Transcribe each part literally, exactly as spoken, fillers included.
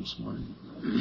this morning.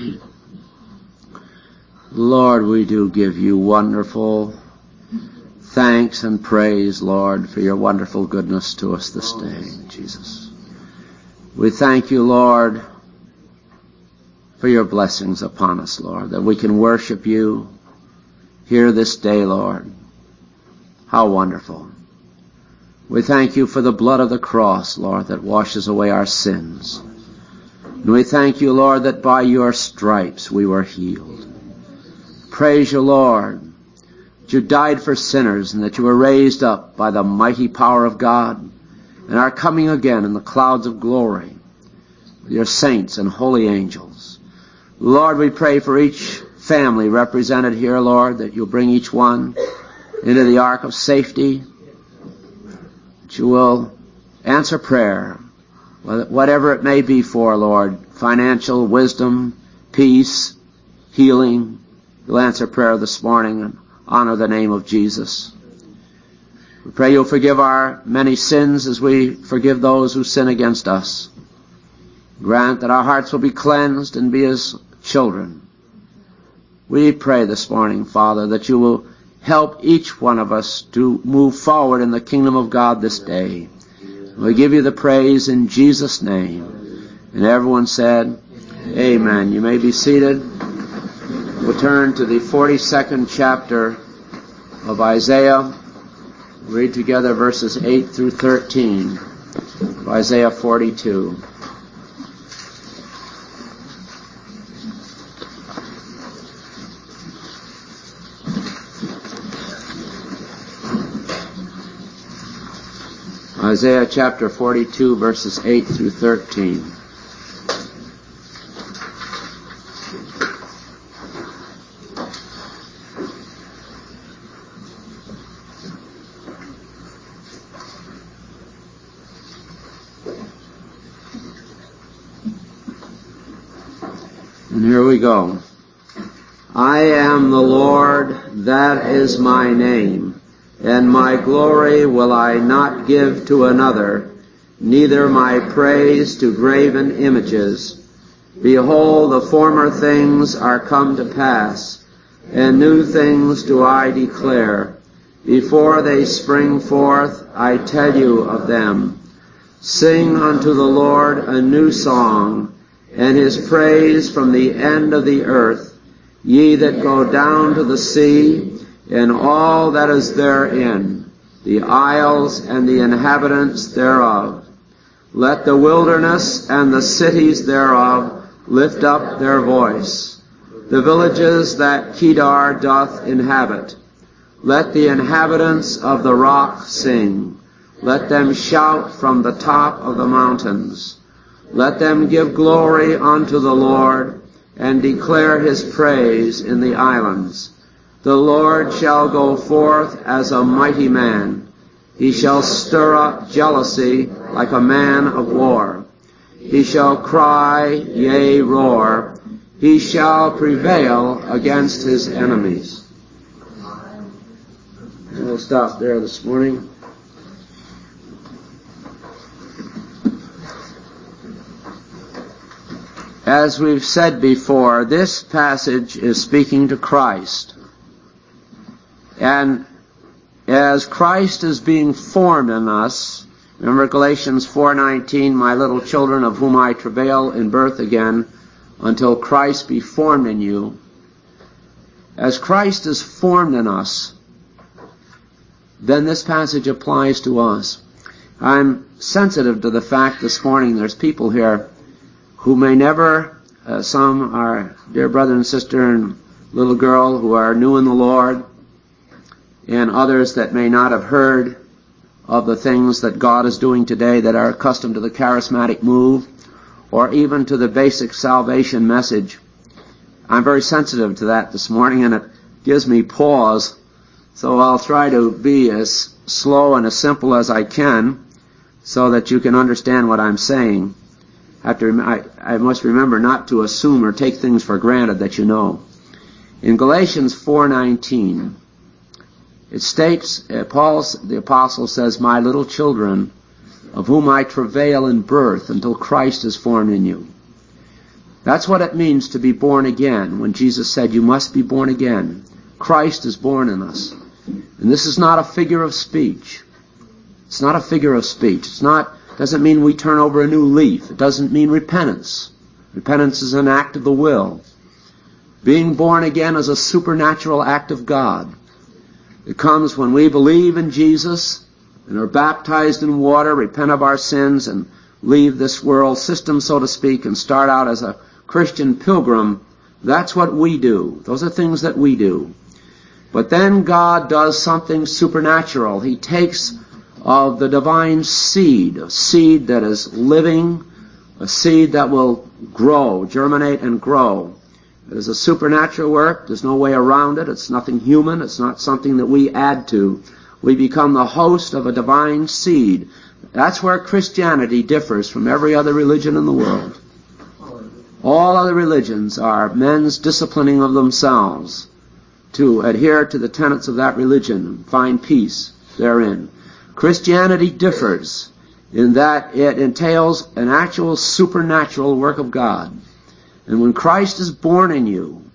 Lord, we do give you wonderful thanks and praise, Lord, for your wonderful goodness to us this day, Jesus. We thank you, Lord, for your blessings upon us, Lord, that we can worship you here this day, Lord. How wonderful. We thank you for the blood of the cross, Lord, that washes away our sins. And we thank you, Lord, that by your stripes we were healed. Praise you, Lord, that you died for sinners and that you were raised up by the mighty power of God and are coming again in the clouds of glory with your saints and holy angels. Lord, we pray for each family represented here, Lord, that you'll bring each one into the ark of safety, that you will answer prayer, whatever it may be for, Lord, financial, wisdom, peace, healing. You'll answer prayer this morning and honor the name of Jesus. We pray you'll forgive our many sins as we forgive those who sin against us. Grant that our hearts will be cleansed and be as children. We pray this morning, Father, that you will help each one of us to move forward in the kingdom of God this day. We give you the praise in Jesus' name. And everyone said, Amen. You may be seated. We'll turn to the forty-second chapter of Isaiah. Read together verses eight through thirteen of Isaiah forty-two. Isaiah chapter forty-two, verses eight through thirteen. And here we go. I am the Lord, that is my name. And my glory will I not give to another, neither my praise to graven images. Behold, the former things are come to pass, and new things do I declare. Before they spring forth, I tell you of them. Sing unto the Lord a new song, and his praise from the end of the earth. Ye that go down to the sea, and all that is therein, the isles and the inhabitants thereof. Let the wilderness and the cities thereof lift up their voice. The villages that Kedar doth inhabit. Let the inhabitants of the rock sing. Let them shout from the top of the mountains. Let them give glory unto the Lord, and declare his praise in the islands. The Lord shall go forth as a mighty man. He shall stir up jealousy like a man of war. He shall cry, yea, roar. He shall prevail against his enemies. And we'll stop there this morning. As we've said before, this passage is speaking to Christ. And as Christ is being formed in us, remember Galatians four nineteen, my little children, of whom I travail in birth again, until Christ be formed in you. As Christ is formed in us, then this passage applies to us. I'm sensitive to the fact this morning there's people here who may never, uh, some are dear brother and sister and little girl who are new in the Lord, and others that may not have heard of the things that God is doing today, that are accustomed to the charismatic move or even to the basic salvation message. I'm very sensitive to that this morning, and it gives me pause, so I'll try to be as slow and as simple as I can so that you can understand what I'm saying. I, have to, I, I must remember not to assume or take things for granted that you know. In Galatians four nineteen, it states, uh, Paul, the apostle says, my little children, of whom I travail in birth until Christ is formed in you. That's what it means to be born again, when Jesus said, you must be born again. Christ is born in us. And this is not a figure of speech. It's not a figure of speech. It's not, doesn't mean we turn over a new leaf. It doesn't mean repentance. Repentance is an act of the will. Being born again is a supernatural act of God. It comes when we believe in Jesus and are baptized in water, repent of our sins, and leave this world system, so to speak, and start out as a Christian pilgrim. That's what we do. Those are things that we do. But then God does something supernatural. He takes of the divine seed, a seed that is living, a seed that will grow, germinate and grow. It is a supernatural work. There's no way around it. It's nothing human. It's not something that we add to. We become the host of a divine seed. That's where Christianity differs from every other religion in the world. All other religions are men's disciplining of themselves to adhere to the tenets of that religion and find peace therein. Christianity differs in that it entails an actual supernatural work of God. And when Christ is born in you,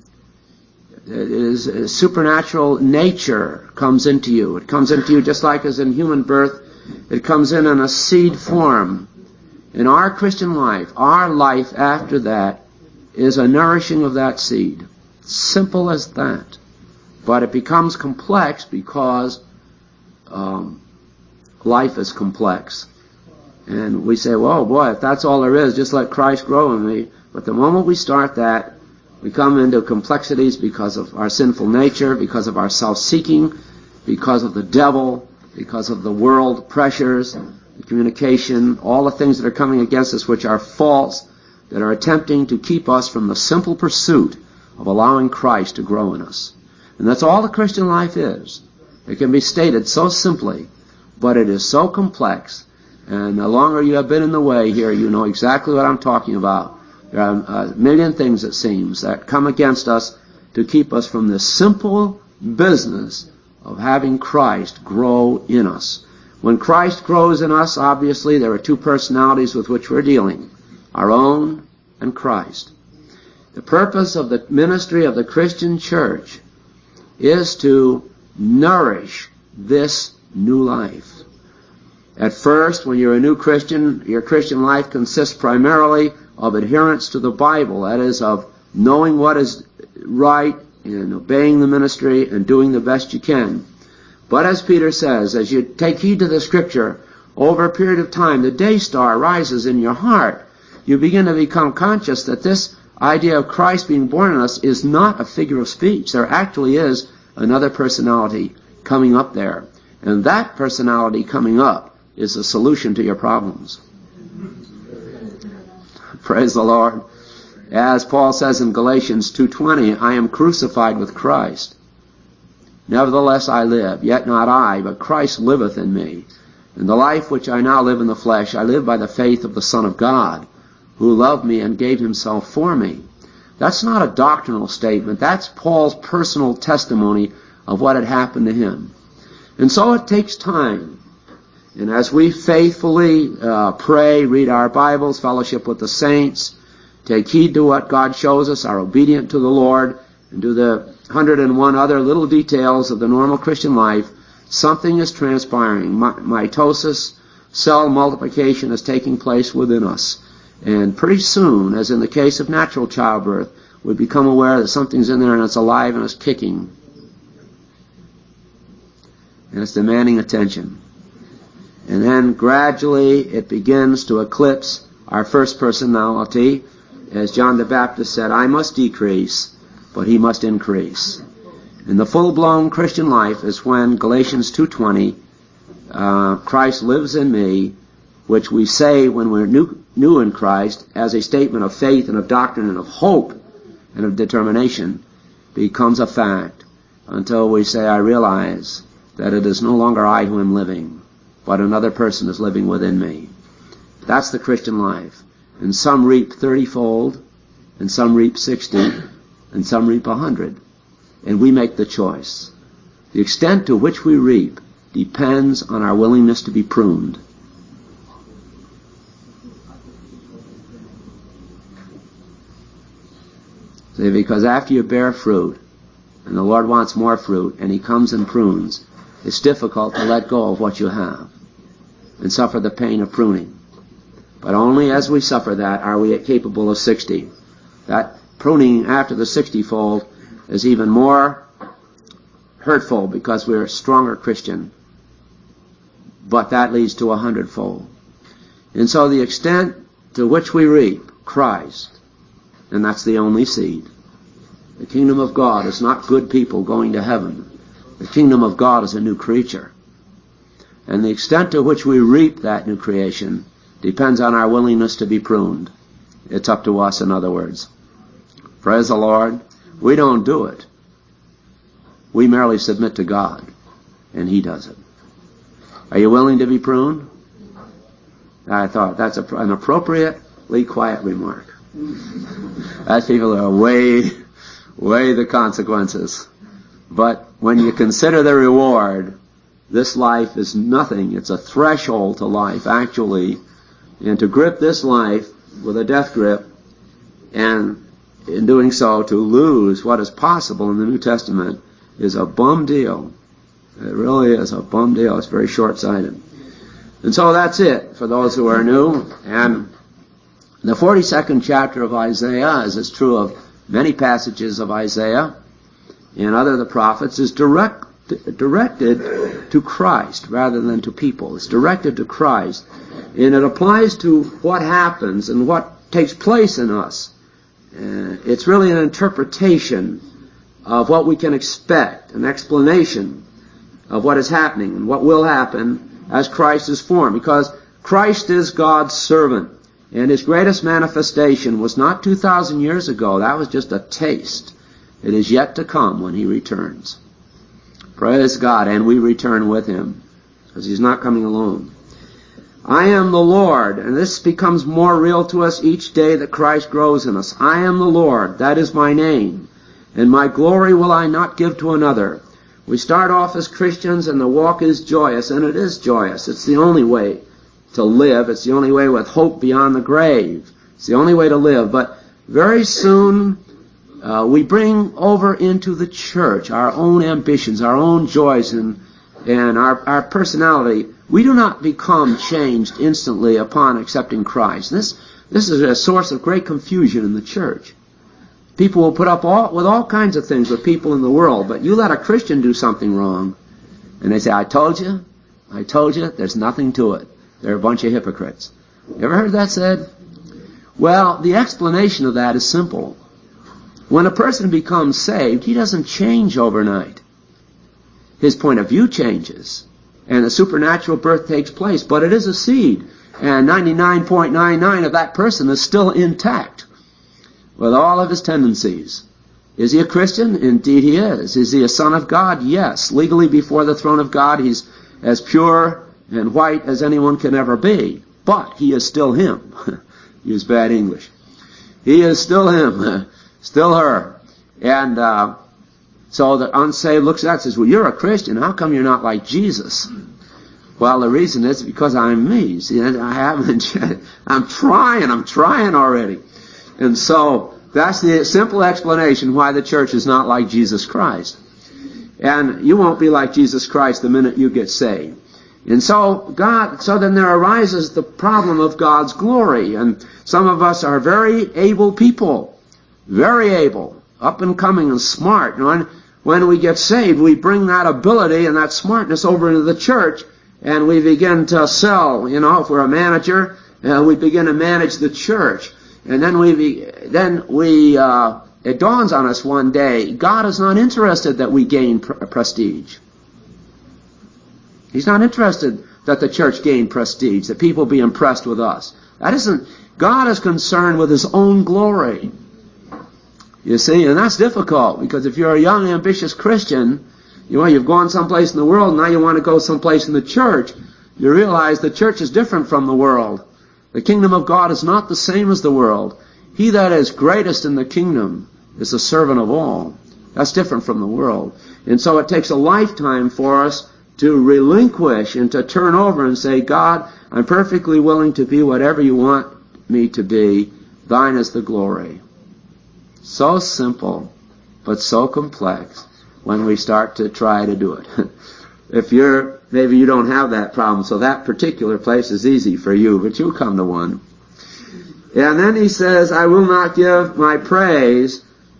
it is a supernatural nature comes into you. It comes into you just like as in human birth, it comes in in a seed form. In our Christian life, our life after that is a nourishing of that seed. Simple as that. But it becomes complex because um, life is complex. And we say, well, boy, if that's all there is, just let Christ grow in me. But the moment we start that, we come into complexities because of our sinful nature, because of our self-seeking, because of the devil, because of the world pressures, the communication, all the things that are coming against us which are false, that are attempting to keep us from the simple pursuit of allowing Christ to grow in us. And that's all the Christian life is. It can be stated so simply, but it is so complex. And the longer you have been in the way here, you know exactly what I'm talking about. There are a million things, it seems, that come against us to keep us from this simple business of having Christ grow in us. When Christ grows in us, obviously, there are two personalities with which we're dealing, our own and Christ. The purpose of the ministry of the Christian church is to nourish this new life. At first, when you're a new Christian, your Christian life consists primarily of adherence to the Bible, that is, of knowing what is right and obeying the ministry and doing the best you can. But as Peter says, as you take heed to the Scripture, over a period of time, the day star rises in your heart. You begin to become conscious that this idea of Christ being born in us is not a figure of speech. There actually is another personality coming up there. And that personality coming up is the solution to your problems. Praise the Lord. As Paul says in Galatians two twenty, I am crucified with Christ. Nevertheless I live, yet not I, but Christ liveth in me. And the life which I now live in the flesh, I live by the faith of the Son of God, who loved me and gave himself for me. That's not a doctrinal statement. That's Paul's personal testimony of what had happened to him. And so it takes time. And as we faithfully uh, pray, read our Bibles, fellowship with the saints, take heed to what God shows us, are obedient to the Lord, and do the hundred and one other little details of the normal Christian life, something is transpiring. Mitosis, cell multiplication is taking place within us. And pretty soon, as in the case of natural childbirth, we become aware that something's in there and it's alive and it's kicking. And it's demanding attention. And then gradually it begins to eclipse our first personality. As John the Baptist said, I must decrease, but he must increase. And the full-blown Christian life is when Galatians two twenty, uh, Christ lives in me, which we say when we're new, new in Christ as a statement of faith and of doctrine and of hope and of determination, becomes a fact until we say, I realize that it is no longer I who am living, but another person is living within me. That's the Christian life. And some reap thirty-fold, and some reap sixty, and some reap a hundred. And we make the choice. The extent to which we reap depends on our willingness to be pruned. See, because after you bear fruit, and the Lord wants more fruit, and He comes and prunes, it's difficult to let go of what you have and suffer the pain of pruning. But only as we suffer that are we capable of sixty. That pruning after the sixty-fold is even more hurtful because we're a stronger Christian. But that leads to a hundredfold. And so the extent to which we reap Christ, and that's the only seed. The kingdom of God is not good people going to heaven. The kingdom of God is a new creature. And the extent to which we reap that new creation depends on our willingness to be pruned. It's up to us, in other words. Praise the Lord. We don't do it. We merely submit to God, and He does it. Are you willing to be pruned? I thought that's a, an appropriately quiet remark. As people are weigh, weigh the consequences. But when you consider the reward, this life is nothing. It's a threshold to life, actually. And to grip this life with a death grip, and in doing so to lose what is possible in the New Testament, is a bum deal. It really is a bum deal. It's very short-sighted. And so that's it for those who are new. And the forty-second chapter of Isaiah, as is true of many passages of Isaiah and other of the prophets, is direct, directed to Christ rather than to people. It's directed to Christ. And it applies to what happens and what takes place in us. Uh, it's really an interpretation of what we can expect, an explanation of what is happening and what will happen as Christ is formed. Because Christ is God's servant. And His greatest manifestation was not two thousand years ago. That was just a taste. It is yet to come when He returns. Praise God. And we return with Him, because He's not coming alone. I am the Lord. And this becomes more real to us each day that Christ grows in us. I am the Lord. That is my name. And my glory will I not give to another. We start off as Christians and the walk is joyous, and it is joyous. It's the only way to live. It's the only way with hope beyond the grave. It's the only way to live. But very soon uh, we bring over into the church our own ambitions, our own joys, and, and our, our personality. We do not become changed instantly upon accepting Christ. This, this is a source of great confusion in the church. People will put up all, with all kinds of things with people in the world, but you let a Christian do something wrong, and they say, I told you, I told you, there's nothing to it. They're a bunch of hypocrites. You ever heard that said? Well, the explanation of that is simple. When a person becomes saved, he doesn't change overnight. His point of view changes, and a supernatural birth takes place, but it is a seed, and ninety-nine point nine nine of that person is still intact with all of his tendencies. Is he a Christian? Indeed he is. Is he a son of God? Yes. Legally before the throne of God, he's as pure and white as anyone can ever be. But he is still him. Use bad English. He is still him. Still her. And uh, so the unsaved looks at that and says, well, you're a Christian. How come you're not like Jesus? Well, the reason is because I'm me. See, I haven't, I'm trying, I'm trying already. And so that's the simple explanation why the church is not like Jesus Christ. And you won't be like Jesus Christ the minute you get saved. And so God, so then there arises the problem of God's glory. And some of us are very able people, very able, up and coming and smart. And when, when we get saved, we bring that ability and that smartness over into the church, and we begin to sell. You know, if we're a manager, uh, we begin to manage the church. And then we, be, then we, uh, it dawns on us one day, God is not interested that we gain pr- prestige. He's not interested that the church gain prestige, that people be impressed with us. That isn't, God is concerned with His own glory. You see, and that's difficult, because if you're a young, ambitious Christian, you know, you've gone someplace in the world, and now you want to go someplace in the church, you realize the church is different from the world. The kingdom of God is not the same as the world. He that is greatest in the kingdom is the servant of all. That's different from the world. And so it takes a lifetime for us to relinquish and to turn over and say, God, I'm perfectly willing to be whatever you want me to be. Thine is the glory. So simple, but so complex when we start to try to do it. If you're, maybe you don't have that problem, so that particular place is easy for you, but you'll come to one. And then he says, I will not give my praise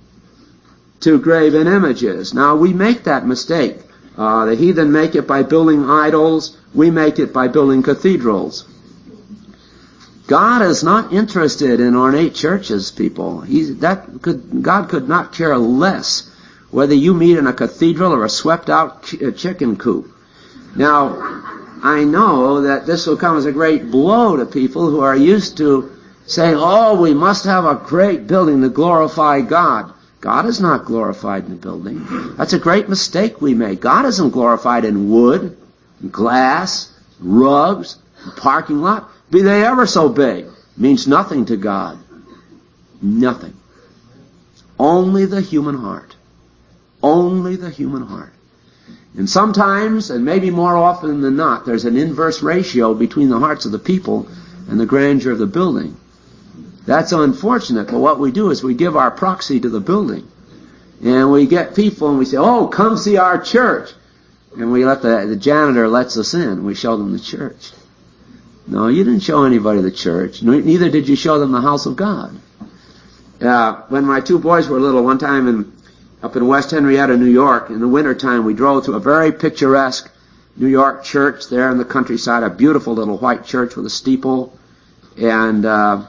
to graven images. Now, we make that mistake. Uh, the heathen make it by building idols. We make it by building cathedrals. God is not interested in ornate churches, people. He's, that could, God could not care less whether you meet in a cathedral or a swept-out ch- chicken coop. Now, I know that this will come as a great blow to people who are used to saying, oh, we must have a great building to glorify God. God is not glorified in the building. That's a great mistake we make. God isn't glorified in wood, glass, rugs, parking lot. Be they ever so big, means nothing to God. Nothing. Only the human heart. Only the human heart. And sometimes, and maybe more often than not, there's an inverse ratio between the hearts of the people and the grandeur of the building. That's unfortunate, but what we do is we give our proxy to the building. And we get people and we say, oh, come see our church. And we let the, the janitor lets us in. We show them the church. No, you didn't show anybody the church. Neither did you show them the house of God. Uh, when my two boys were little, one time in, up in West Henrietta, New York, in the wintertime, we drove to a very picturesque New York church there in the countryside, a beautiful little white church with a steeple. And uh,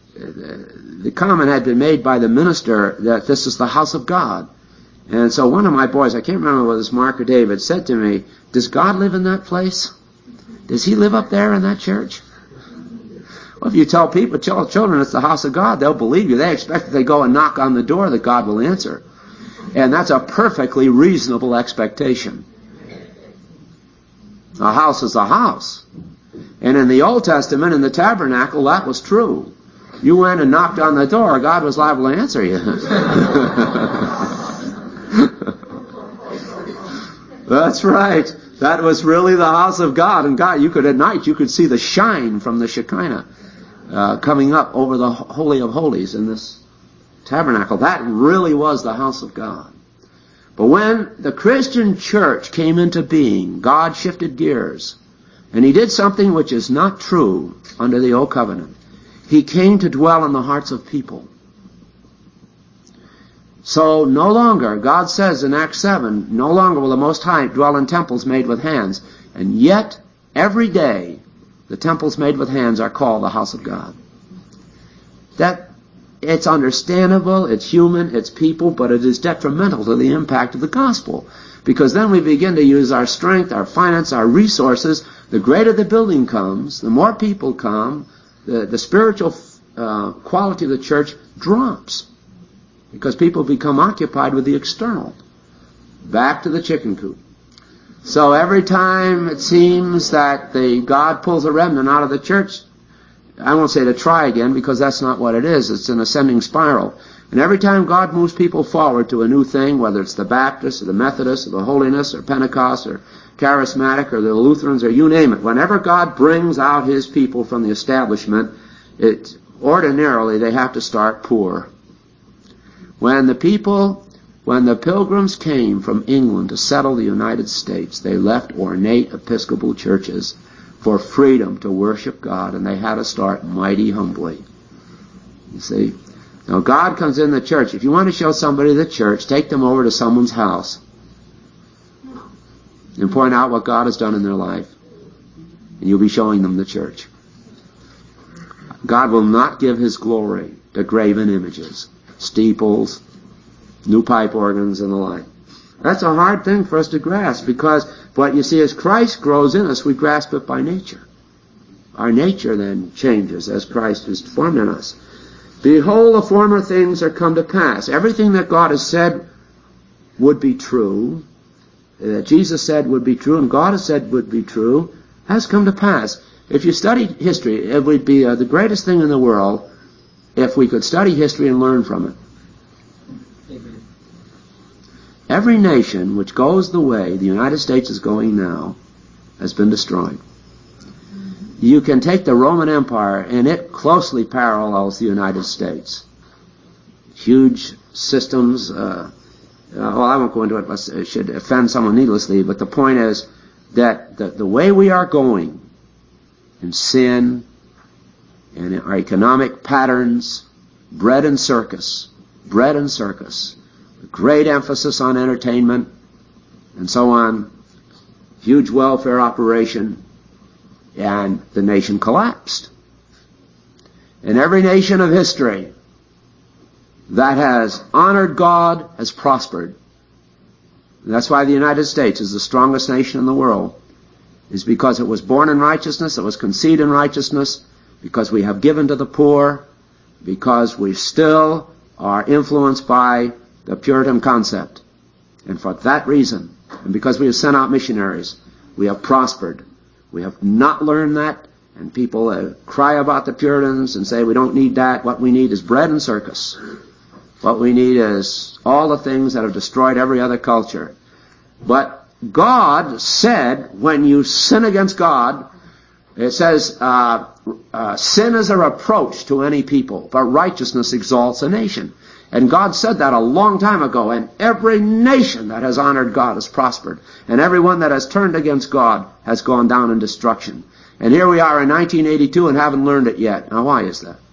the comment had been made by the minister that this is the house of God. And so one of my boys, I can't remember whether it was Mark or David, said to me, does God live in that place? Does he live up there in that church? Well, if you tell people, tell children it's the house of God, they'll believe you. They expect that they go and knock on the door that God will answer. And that's a perfectly reasonable expectation. A house is a house. And in the Old Testament, in the tabernacle, that was true. You went and knocked on the door, God was liable to answer you. That's right. That was really the house of God. And God, you could at night, you could see the shine from the Shekinah uh, coming up over the Holy of Holies in this tabernacle. That really was the house of God. But when the Christian church came into being, God shifted gears. And he did something which is not true under the Old Covenant. He came to dwell in the hearts of people. So no longer, God says in Acts seven, no longer will the Most High dwell in temples made with hands. And yet, every day, the temples made with hands are called the house of God. That, it's understandable, it's human, it's people, but it is detrimental to the impact of the gospel. Because then we begin to use our strength, our finance, our resources. The greater the building comes, the more people come, the, the spiritual uh, quality of the church drops. Because people become occupied with the external. Back to the chicken coop. So every time it seems that the God pulls a remnant out of the church, I won't say to try again, because that's not what it is. It's an ascending spiral. And every time God moves people forward to a new thing, whether it's the Baptists or the Methodists or the Holiness or Pentecost or Charismatic or the Lutherans or you name it, whenever God brings out his people from the establishment, it ordinarily they have to start poor. When the people, when the pilgrims came from England to settle the United States, they left ornate Episcopal churches for freedom to worship God, and they had to start mighty humbly. You see? Now God comes in the church. If you want to show somebody the church, take them over to someone's house and point out what God has done in their life. And you'll be showing them the church. God will not give his glory to graven images, steeples, new pipe organs, and the like. That's a hard thing for us to grasp, because what you see, as Christ grows in us, we grasp it by nature. Our nature then changes as Christ is formed in us. Behold, the former things are come to pass. Everything that God has said would be true, that Jesus said would be true, and God has said would be true, has come to pass. If you study history, it would be uh, the greatest thing in the world if we could study history and learn from it. Amen. Every nation which goes the way the United States is going now has been destroyed. You can take the Roman Empire, and it closely parallels the United States. huge systems. Uh, uh, well, I won't go into it, but it should offend someone needlessly. But the point is that the, the way we are going in sin and in our economic patterns, bread and circus, bread and circus, great emphasis on entertainment and so on, huge welfare operation, and the nation collapsed. And every nation of history that has honored God has prospered. And that's why the United States is the strongest nation in the world, is because it was born in righteousness, it was conceived in righteousness, because we have given to the poor, because we still are influenced by the Puritan concept. And for that reason, and because we have sent out missionaries, we have prospered. We have not learned that, and people uh, cry about the Puritans and say we don't need that. What we need is bread and circus. What we need is all the things that have destroyed every other culture. But God said, when you sin against God, it says, uh, uh, sin is a reproach to any people, but righteousness exalts a nation. And God said that a long time ago, and every nation that has honored God has prospered. And everyone that has turned against God has gone down in destruction. And here we are in nineteen eighty-two and haven't learned it yet. Now why is that?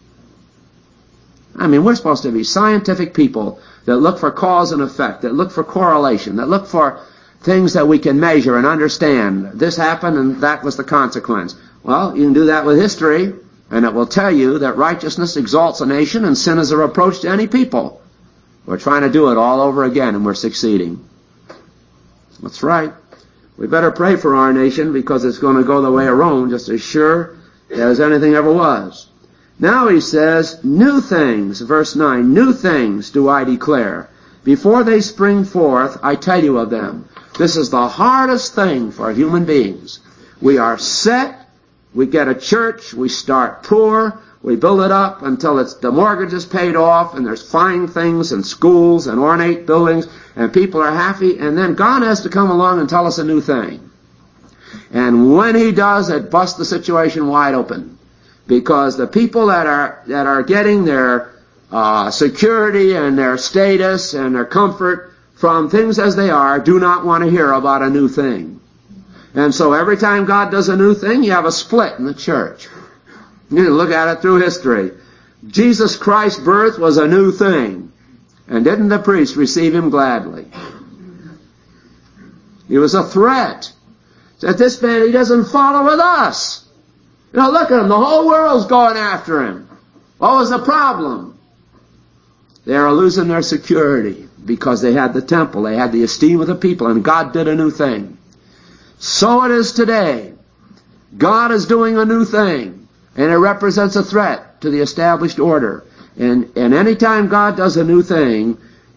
I mean, we're supposed to be scientific people that look for cause and effect, that look for correlation, that look for things that we can measure and understand. This happened and that was the consequence. Well, you can do that with history, and it will tell you that righteousness exalts a nation and sin is a reproach to any people. We're trying to do it all over again, and we're succeeding. That's right. We better pray for our nation, because it's going to go the way of Rome, just as sure as anything ever was. Now he says, new things, verse nine, new things do I declare. Before they spring forth, I tell you of them. This is the hardest thing for human beings. We are set. We get a church, we start poor, we build it up until it's, the mortgage is paid off, and there's fine things and schools and ornate buildings, and people are happy, and then God has to come along and tell us a new thing. And when he does, it busts the situation wide open. Because the people that are, that are getting their uh, security and their status and their comfort from things as they are do not want to hear about a new thing. And so every time God does a new thing, you have a split in the church. You can look at it through history. Jesus Christ's birth was a new thing. And didn't the priests receive him gladly? He was a threat. That this man, he doesn't follow with us. You know, look at him. The whole world's going after him. What was the problem? They are losing their security because they had the temple. They had the esteem of the people. And God did a new thing. So it is today. God is doing a new thing, and it represents a threat to the established order. And, and any time God does a new thing,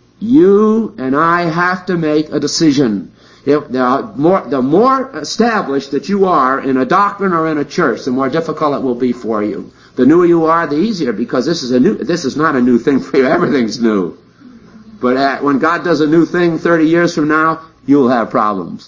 you and I have to make a decision. If the more, the more established that you are in a doctrine or in a church, the more difficult it will be for you. The newer you are, the easier, because this is a new. This is not a new thing for you. Everything's new. But at, when God does a new thing thirty years from now, you'll have problems.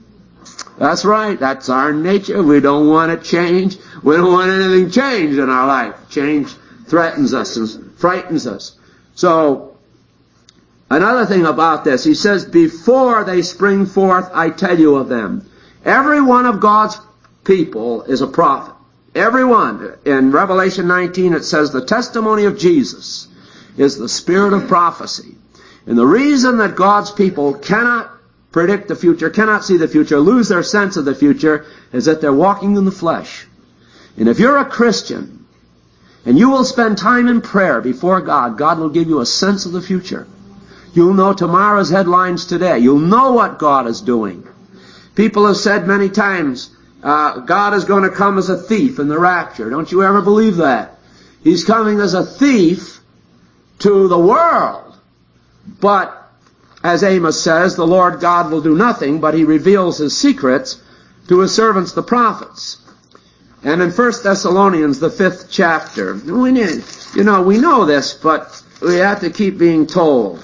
That's right. That's our nature. We don't want it changed. We don't want anything changed in our life. Change threatens us and frightens us. So, another thing about this, he says, before they spring forth, I tell you of them. Every one of God's people is a prophet. Every one. In Revelation nineteen, it says the testimony of Jesus is the spirit of prophecy. And the reason that God's people cannot predict the future, cannot see the future, lose their sense of the future, is that they're walking in the flesh. And if you're a Christian, and you will spend time in prayer before God, God will give you a sense of the future. You'll know tomorrow's headlines today. You'll know what God is doing. People have said many times, uh, God is going to come as a thief in the rapture. Don't you ever believe that? He's coming as a thief to the world. But as Amos says, the Lord God will do nothing, but he reveals his secrets to his servants, the prophets. And in First Thessalonians, the fifth chapter, we need, you know, we know this, but we have to keep being told.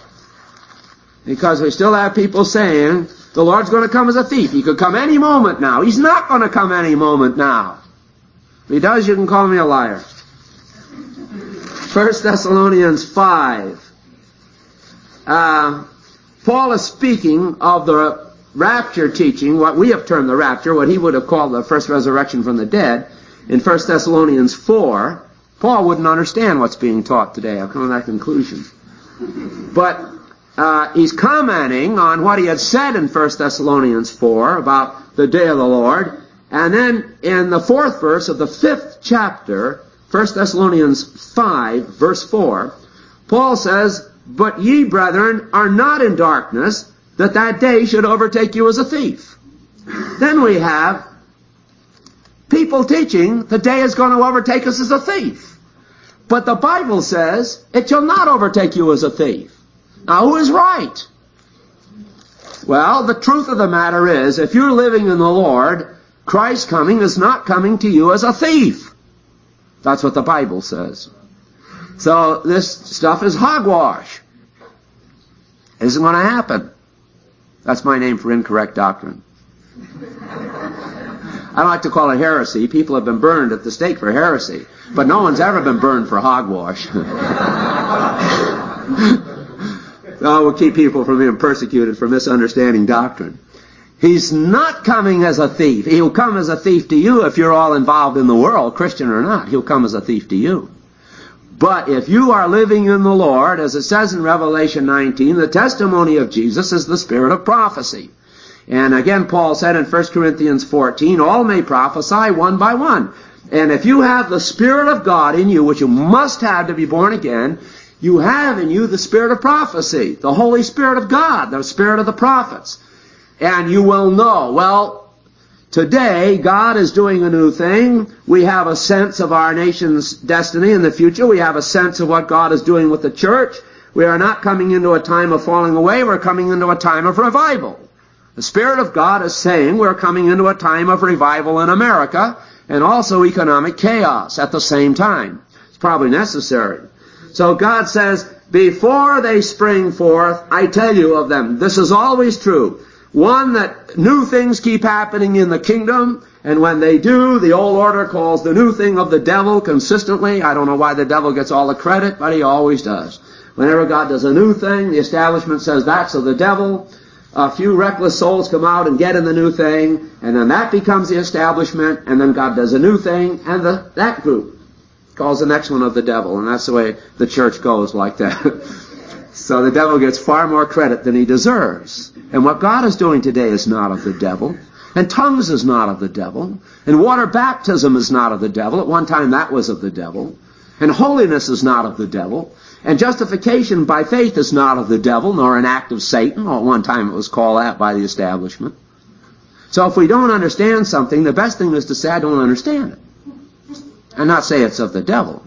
Because we still have people saying, the Lord's going to come as a thief. He could come any moment now. He's not going to come any moment now. If he does, you can call me a liar. First Thessalonians five. Uh, Paul is speaking of the rapture teaching, what we have termed the rapture, what he would have called the first resurrection from the dead. In First Thessalonians four, Paul wouldn't understand what's being taught today. I'll come to that conclusion. But uh, he's commenting on what he had said in First Thessalonians four about the day of the Lord. And then in the fourth verse of the fifth chapter, First Thessalonians five, verse four, Paul says, "But ye, brethren, are not in darkness, that that day should overtake you as a thief." Then we have people teaching the day is going to overtake us as a thief. But the Bible says it shall not overtake you as a thief. Now, who is right? Well, the truth of the matter is, if you're living in the Lord, Christ's coming is not coming to you as a thief. That's what the Bible says. So this stuff is hogwash. It isn't going to happen. That's my name for incorrect doctrine. I like to call it heresy. People have been burned at the stake for heresy, but no one's ever been burned for hogwash. Oh, we'll keep people from being persecuted for misunderstanding doctrine. He's not coming as a thief. He'll come as a thief to you if you're all involved in the world, Christian or not. He'll come as a thief to you. But if you are living in the Lord, as it says in Revelation nineteen, the testimony of Jesus is the spirit of prophecy. And again, Paul said in First Corinthians fourteen, all may prophesy one by one. And if you have the Spirit of God in you, which you must have to be born again, you have in you the spirit of prophecy, the Holy Spirit of God, the spirit of the prophets. And you will know, well, today God is doing a new thing. We have a sense of our nation's destiny in the future. We have a sense of what God is doing with the church. We are not coming into a time of falling away. We're coming into a time of revival. The Spirit of God is saying we're coming into a time of revival in America and also economic chaos at the same time. It's probably necessary. So God says, before they spring forth, I tell you of them. This is always true. One, that new things keep happening in the kingdom, and when they do, the old order calls the new thing of the devil consistently. I don't know why the devil gets all the credit, but he always does. Whenever God does a new thing, the establishment says that's of the devil. A few reckless souls come out and get in the new thing, and then that becomes the establishment, and then God does a new thing, and the, that group calls the next one of the devil, and that's the way the church goes, like that. So the devil gets far more credit than he deserves. And what God is doing today is not of the devil, and tongues is not of the devil, and water baptism is not of the devil. At one time that was of the devil. And holiness is not of the devil. And justification by faith is not of the devil, nor an act of Satan. Or at one time it was called that by the establishment. So if we don't understand something, the best thing is to say, I don't understand it. And not say it's of the devil.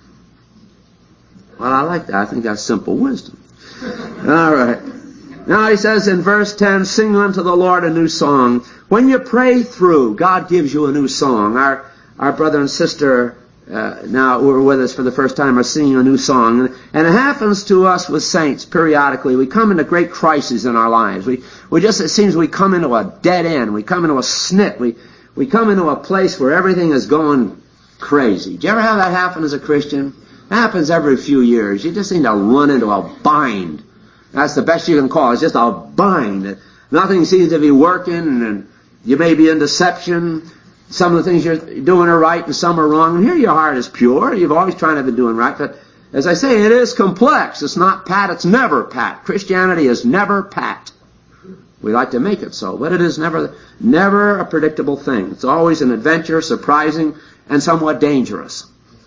Well, I like that. I think that's simple wisdom. All right. Now he says in verse ten, sing unto the Lord a new song. When you pray through, God gives you a new song. Our our brother and sister uh, now who are with us for the first time are singing a new song. And it happens to us with saints periodically. We come into great crises in our lives. We we just, it seems we come into a dead end. We come into a snit. We, we come into a place where everything is going crazy. Do you ever have that happen as a Christian? It happens every few years. You just seem to run into a bind. That's the best you can call it. It's just a bind. Nothing seems to be working, and you may be in deception. Some of the things you're doing are right, and some are wrong. And here your heart is pure. You've always tried to be doing right. But as I say, it is complex. It's not pat. It's never pat. Christianity is never pat. We like to make it so, but it is never, never a predictable thing. It's always an adventure, surprising, and somewhat dangerous.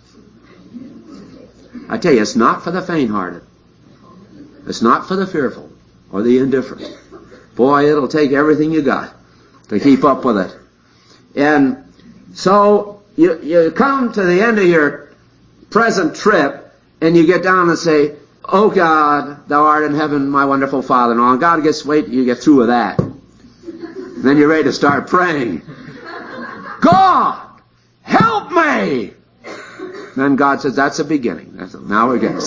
I tell you, it's not for the faint-hearted. It's not for the fearful or the indifferent. Boy, it'll take everything you got to keep up with it. And so you, you come to the end of your present trip and you get down and say, oh God, thou art in heaven, my wonderful Father. And all God gets, wait till you get through with that. And then you're ready to start praying. God, help me! Then God says, that's a beginning. That's a, now it gets.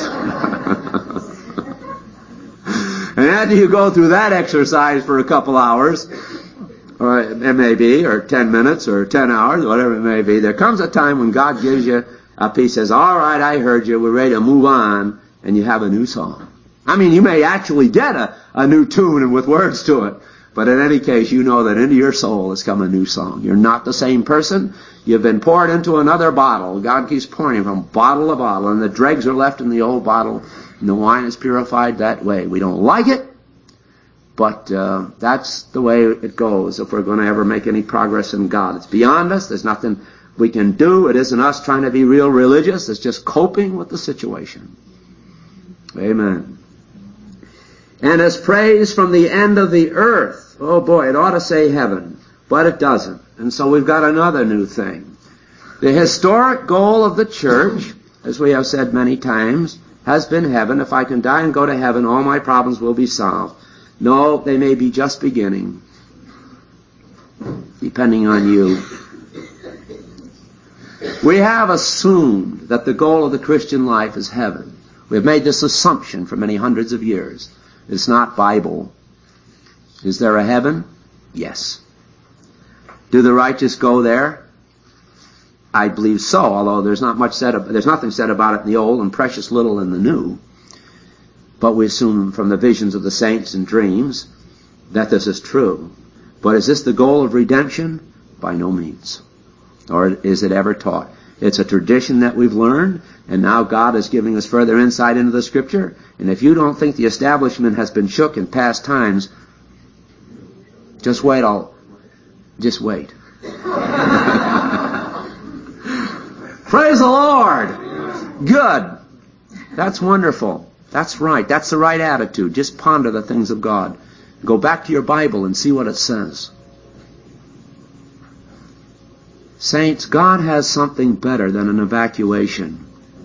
And after you go through that exercise for a couple hours, or it may be, or ten minutes, or ten hours, whatever it may be, there comes a time when God gives you Up he says, all right, I heard you. We're ready to move on. And you have a new song. I mean, you may actually get a, a new tune and with words to it. But in any case, you know that into your soul has come a new song. You're not the same person. You've been poured into another bottle. God keeps pouring from bottle to bottle. And the dregs are left in the old bottle. And the wine is purified that way. We don't like it. But uh, that's the way it goes if we're going to ever make any progress in God. It's beyond us. There's nothing we can do. It isn't us trying to be real religious. It's just coping with the situation. Amen. And as praise from the end of the earth. Oh boy, it ought to say heaven, but it doesn't. And so we've got another new thing. The historic goal of the church, as we have said many times, has been heaven. If I can die and go to heaven, all my problems will be solved. No, they may be just beginning, depending on you. We have assumed that the goal of the Christian life is heaven. We have made this assumption for many hundreds of years. It's not Bible. Is there a heaven? Yes. Do the righteous go there? I believe so, although there's not much said. There's nothing said about it in the Old and precious little in the New. But we assume from the visions of the saints and dreams that this is true. But is this the goal of redemption? By no means. Or is it ever taught? It's a tradition that we've learned, and now God is giving us further insight into the Scripture. And if you don't think the establishment has been shook in past times, just wait. I'll just wait. Praise the Lord. Good. That's wonderful. That's right. That's the right attitude. Just ponder the things of God. Go back to your Bible and see what it says. Saints, God has something better than an evacuation.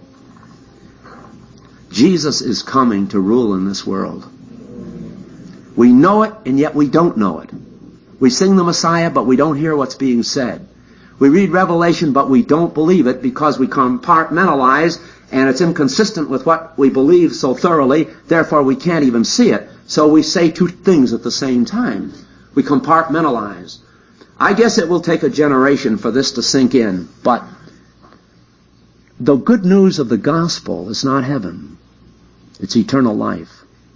Jesus is coming to rule in this world. We know it, and yet we don't know it. We sing the Messiah, but we don't hear what's being said. We read Revelation, but we don't believe it because we compartmentalize, and it's inconsistent with what we believe so thoroughly, therefore we can't even see it. So we say two things at the same time. We compartmentalize. I guess it will take a generation for this to sink in, but the good news of the gospel is not heaven. It's eternal life.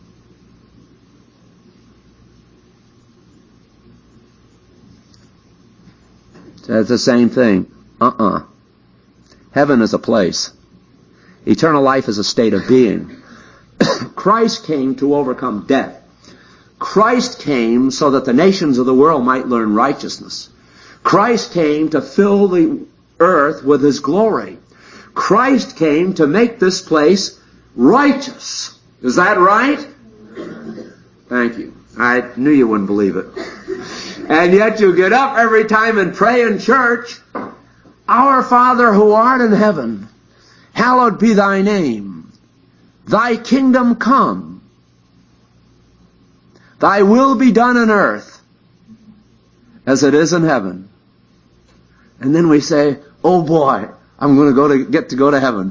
It's the same thing. Uh-uh. Heaven is a place. Eternal life is a state of being. Christ came to overcome death. Christ came so that the nations of the world might learn righteousness. Christ came to fill the earth with His glory. Christ came to make this place righteous. Is that right? Thank you. I knew you wouldn't believe it. And yet you get up every time and pray in church, Our Father who art in heaven, hallowed be thy name. Thy kingdom come. Thy will be done on earth as it is in heaven. And then we say, oh boy, I'm going to go to get to go to heaven.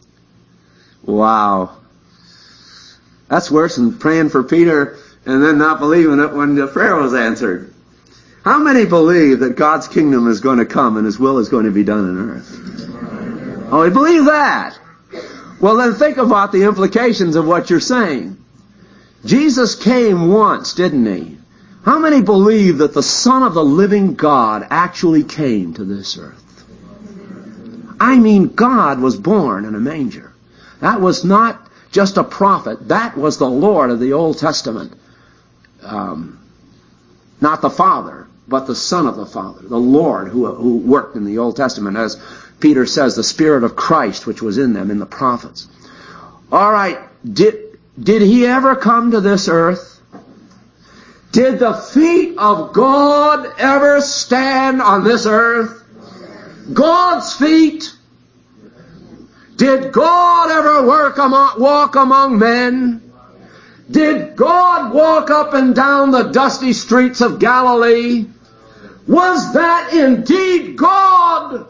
Wow. That's worse than praying for Peter and then not believing it when the prayer was answered. How many believe that God's kingdom is going to come and His will is going to be done on earth? Oh, we believe that. Well, then think about the implications of what you're saying. Jesus came once, didn't He? How many believe that the Son of the living God actually came to this earth? I mean, God was born in a manger. That was not just a prophet. That was the Lord of the Old Testament. Um, not the Father, but the Son of the Father, the Lord who, who worked in the Old Testament, as Peter says, the Spirit of Christ which was in them, in the prophets. All right, did, did He ever come to this earth? Did the feet of God ever stand on this earth? God's feet? Did God ever work among, walk among men? Did God walk up and down the dusty streets of Galilee? Was that indeed God?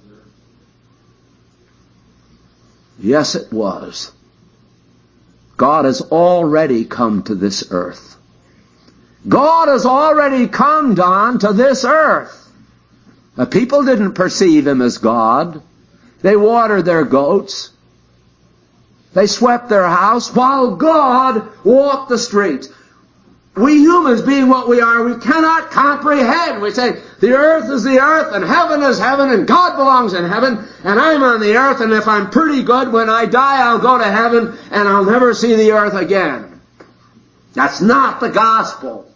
Yes, it was. God has already come to this earth. God has already come down to this earth. The people didn't perceive Him as God. They watered their goats. They swept their house while God walked the streets. We humans, being what we are, we cannot comprehend. We say, the earth is the earth, and heaven is heaven, and God belongs in heaven, and I'm on the earth, and if I'm pretty good, when I die, I'll go to heaven, and I'll never see the earth again. That's not the gospel.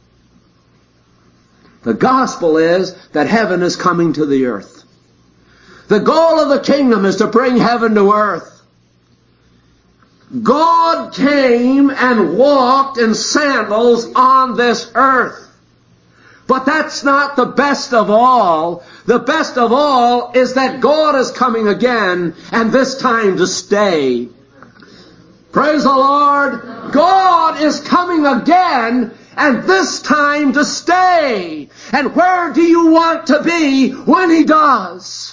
The gospel is that heaven is coming to the earth. The goal of the kingdom is to bring heaven to earth. God came and walked in sandals on this earth. But that's not the best of all. The best of all is that God is coming again, and this time to stay. Praise the Lord. God is coming again, and this time to stay. And where do you want to be when He does?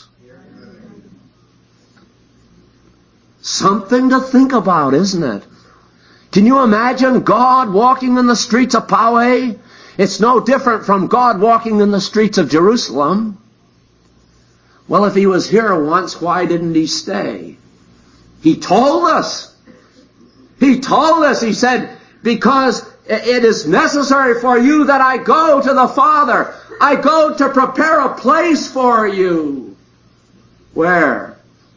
Something to think about, isn't it? Can you imagine God walking in the streets of Poway? It's no different from God walking in the streets of Jerusalem. Well, if He was here once, why didn't He stay? He told us. He told us, He said, because it is necessary for you that I go to the Father. I go to prepare a place for you. Where?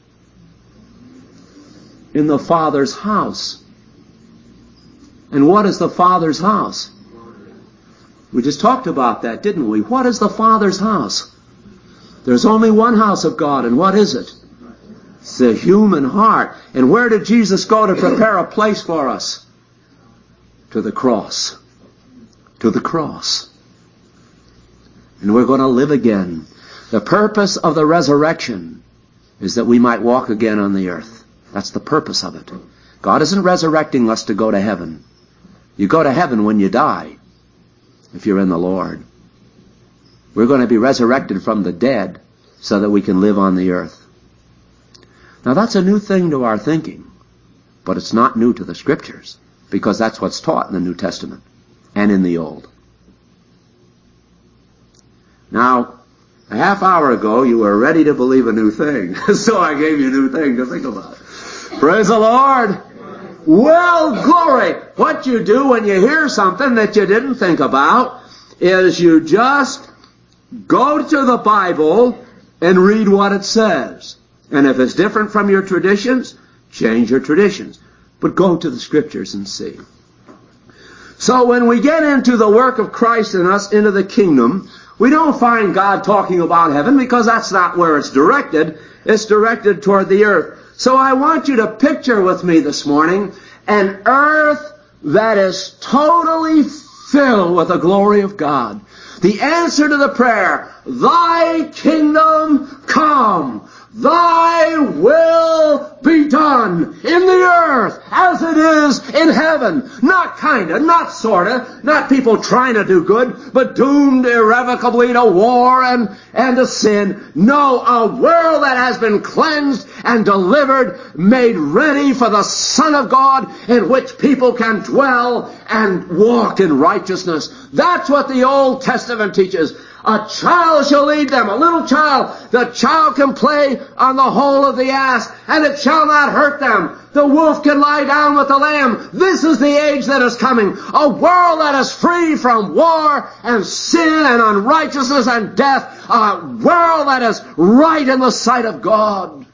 In the Father's house. And what is the Father's house? We just talked about that, didn't we? What is the Father's house? There's only one house of God, and what is it? It's the human heart. And where did Jesus go to prepare a place for us? To the cross. To the cross. And we're going to live again. The purpose of the resurrection is that we might walk again on the earth. That's the purpose of it. God isn't resurrecting us to go to heaven. You go to heaven when you die, if you're in the Lord. We're going to be resurrected from the dead so that we can live on the earth. Now that's a new thing to our thinking, but it's not new to the Scriptures, because that's what's taught in the New Testament and in the Old. Now, a half hour ago, you were ready to believe a new thing, so I gave you a new thing to think about. Praise the Lord. Well, glory. What you do when you hear something that you didn't think about is you just go to the Bible and read what it says. And if it's different from your traditions, change your traditions. But go to the Scriptures and see. So when we get into the work of Christ in us, into the kingdom, we don't find God talking about heaven, because that's not where it's directed. It's directed toward the earth. So I want you to picture with me this morning an earth that is totally filled with the glory of God. The answer to the prayer, Thy kingdom come, Thy will be done in the earth as it is in heaven. Not kinda, not sorta, not people trying to do good, but doomed irrevocably to war and, and to sin. No, a world that has been cleansed and delivered, made ready for the Son of God, in which people can dwell and walk in righteousness. That's what the Old Testament teaches. A child shall lead them, a little child. The child can play on the hole of the ass, and it shall not hurt them. The wolf can lie down with the lamb. This is the age that is coming. A world that is free from war and sin and unrighteousness and death. A world that is right in the sight of God.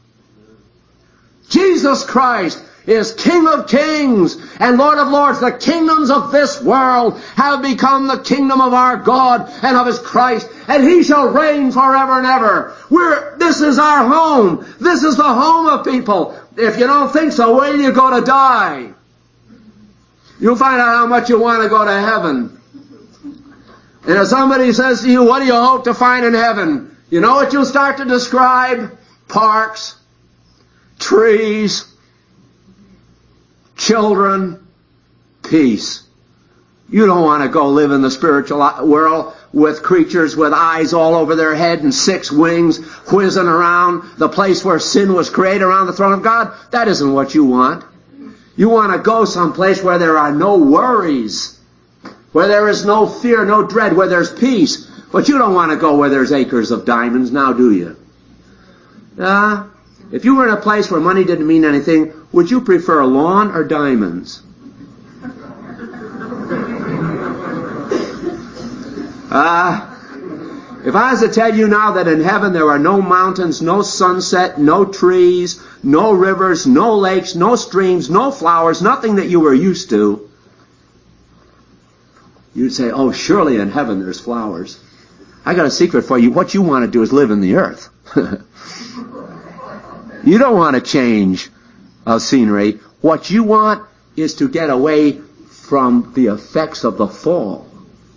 Jesus Christ is King of kings and Lord of lords. The kingdoms of this world have become the kingdom of our God and of His Christ, and He shall reign forever and ever. We're, this is our home. This is the home of people. If you don't think so, where do you go to die? You'll find out how much you want to go to heaven. And if somebody says to you, what do you hope to find in heaven? You know what you'll start to describe? Parks, trees, children, peace. You don't want to go live in the spiritual world with creatures with eyes all over their head and six wings whizzing around the place where sin was created, around the throne of God. That isn't what you want. You want to go someplace where there are no worries, where there is no fear, no dread, where there's peace. But you don't want to go where there's acres of diamonds, now do you? Uh, if you were in a place where money didn't mean anything, would you prefer lawn or diamonds? Uh, if I was to tell you now that in heaven there are no mountains, no sunset, no trees, no rivers, no lakes, no streams, no flowers, nothing that you were used to, you'd say, oh, surely in heaven there's flowers. I got a secret for you. What you want to do is live in the earth. You don't want to change of scenery. What you want is to get away from the effects of the fall.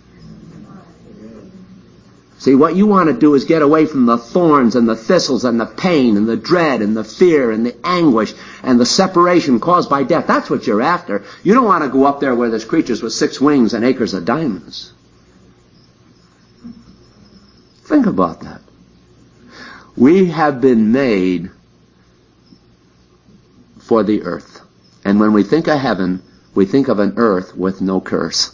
See, what you want to do is get away from the thorns and the thistles and the pain and the dread and the fear and the anguish and the separation caused by death. That's what you're after. You don't want to go up there where there's creatures with six wings and acres of diamonds. Think about that. We have been made for the earth. And when we think of heaven, we think of an earth with no curse.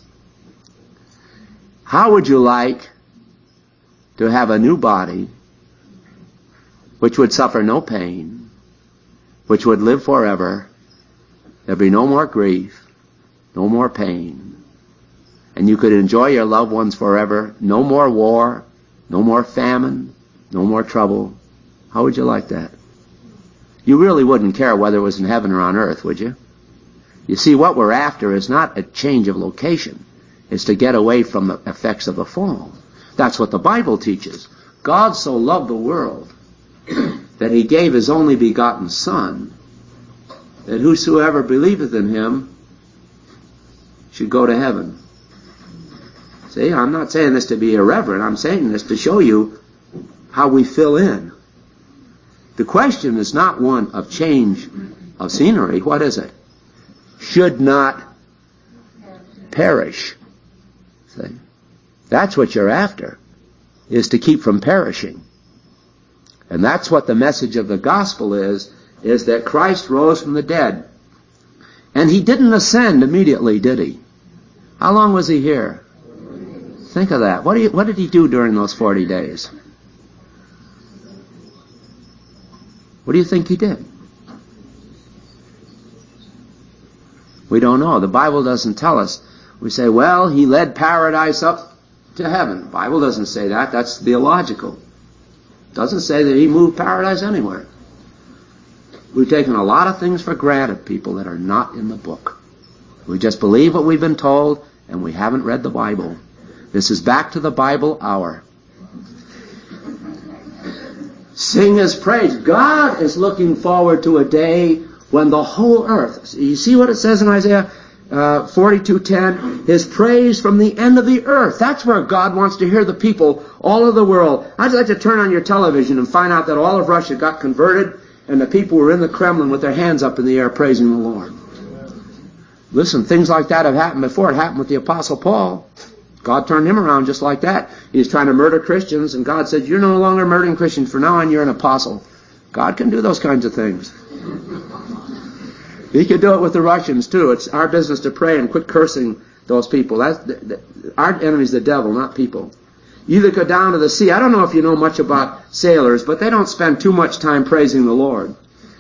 How would you like to have a new body which would suffer no pain, which would live forever? There'd be no more grief, no more pain, and you could enjoy your loved ones forever. No more war, no more famine, no more trouble. How would you like that? You really wouldn't care whether it was in heaven or on earth, would you? You see, what we're after is not a change of location. It's to get away from the effects of the fall. That's what the Bible teaches. God so loved the world that he gave his only begotten Son, that whosoever believeth in him should go to heaven. See, I'm not saying this to be irreverent. I'm saying this to show you how we fill in. The question is not one of change of scenery. What is it? Should not perish. See? That's what you're after, is to keep from perishing. And that's what the message of the gospel is, is that Christ rose from the dead. And he didn't ascend immediately, did he? How long was he here? Think of that. What, do you, what did he do during those forty days? What do you think he did? We don't know. The Bible doesn't tell us. We say, well, he led paradise up to heaven. The Bible doesn't say that. That's theological. It doesn't say that he moved paradise anywhere. We've taken a lot of things for granted, people, that are not in the book. We just believe what we've been told, and we haven't read the Bible. This is back to the Bible hour. Sing his praise. God is looking forward to a day when the whole earth, you see what it says in Isaiah uh, forty-two ten, his praise from the end of the earth. That's where God wants to hear the people all over the world. I'd like to turn on your television and find out that all of Russia got converted and the people were in the Kremlin with their hands up in the air praising the Lord. Listen, things like that have happened before. It happened with the Apostle Paul. God turned him around just like that. He was trying to murder Christians, and God said, you're no longer murdering Christians. From now on, you're an apostle. God can do those kinds of things. He could do it with the Russians, too. It's our business to pray and quit cursing those people. That's, our enemy's the devil, not people. You either go down to the sea. I don't know if you know much about sailors, but they don't spend too much time praising the Lord.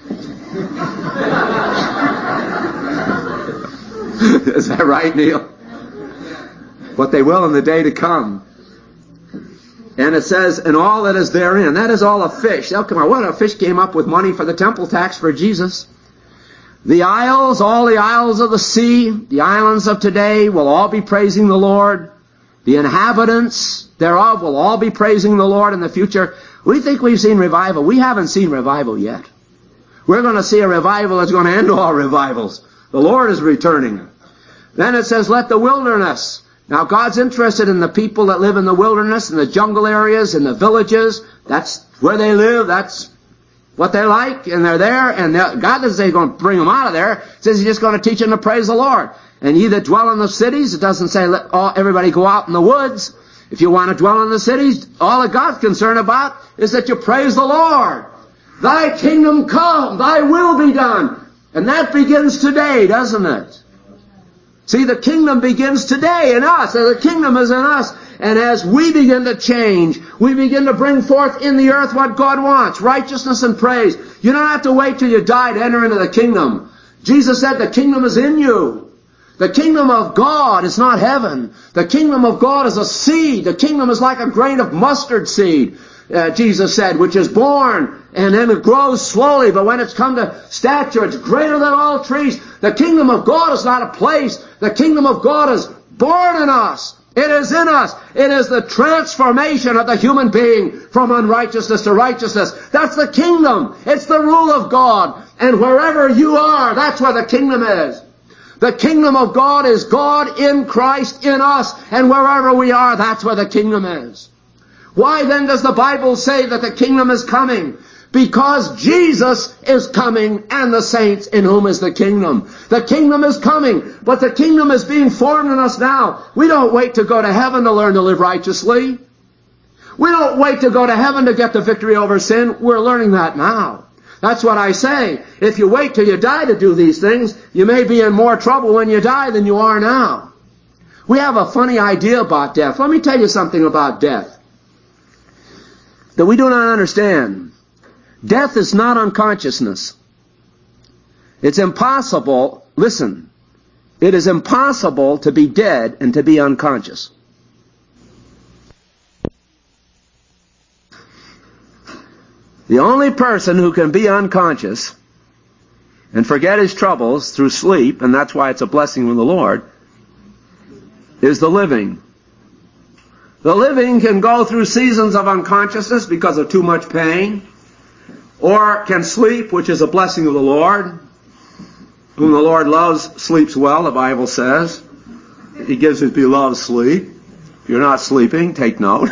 Is that right, Neil? But they will in the day to come. And it says, and all that is therein. That is all a fish. They'll come out. What a fish came up with money for the temple tax for Jesus. The isles, all the isles of the sea, the islands of today will all be praising the Lord. The inhabitants thereof will all be praising the Lord in the future. We think we've seen revival. We haven't seen revival yet. We're going to see a revival that's going to end all revivals. The Lord is returning. Then it says, let the wilderness. Now God's interested in the people that live in the wilderness, in the jungle areas, in the villages. That's where they live. That's what they like, and they're there. And God doesn't say he's going to bring them out of there. It says he's just going to teach them to praise the Lord. And ye that dwell in the cities, it doesn't say let all, everybody go out in the woods. If you want to dwell in the cities, all that God's concerned about is that you praise the Lord. Thy kingdom come, thy will be done. And that begins today, doesn't it? See, the kingdom begins today in us. The kingdom is in us. And as we begin to change, we begin to bring forth in the earth what God wants, righteousness and praise. You don't have to wait till you die to enter into the kingdom. Jesus said the kingdom is in you. The kingdom of God is not heaven. The kingdom of God is a seed. The kingdom is like a grain of mustard seed, uh, Jesus said, which is born and then it grows slowly, but when it's come to stature, it's greater than all trees. The kingdom of God is not a place. The kingdom of God is born in us. It is in us. It is the transformation of the human being from unrighteousness to righteousness. That's the kingdom. It's the rule of God. And wherever you are, that's where the kingdom is. The kingdom of God is God in Christ in us. And wherever we are, that's where the kingdom is. Why then does the Bible say that the kingdom is coming? Because Jesus is coming and the saints in whom is the kingdom. The kingdom is coming, but the kingdom is being formed in us now. We don't wait to go to heaven to learn to live righteously. We don't wait to go to heaven to get the victory over sin. We're learning that now. That's what I say. If you wait till you die to do these things, you may be in more trouble when you die than you are now. We have a funny idea about death. Let me tell you something about death that we do not understand. Death is not unconsciousness. It's impossible, listen, it is impossible to be dead and to be unconscious. The only person who can be unconscious and forget his troubles through sleep, and that's why it's a blessing from the Lord, is the living. The living can go through seasons of unconsciousness because of too much pain, or can sleep, which is a blessing of the Lord. Whom the Lord loves sleeps well, the Bible says. He gives his beloved sleep. If you're not sleeping, take note.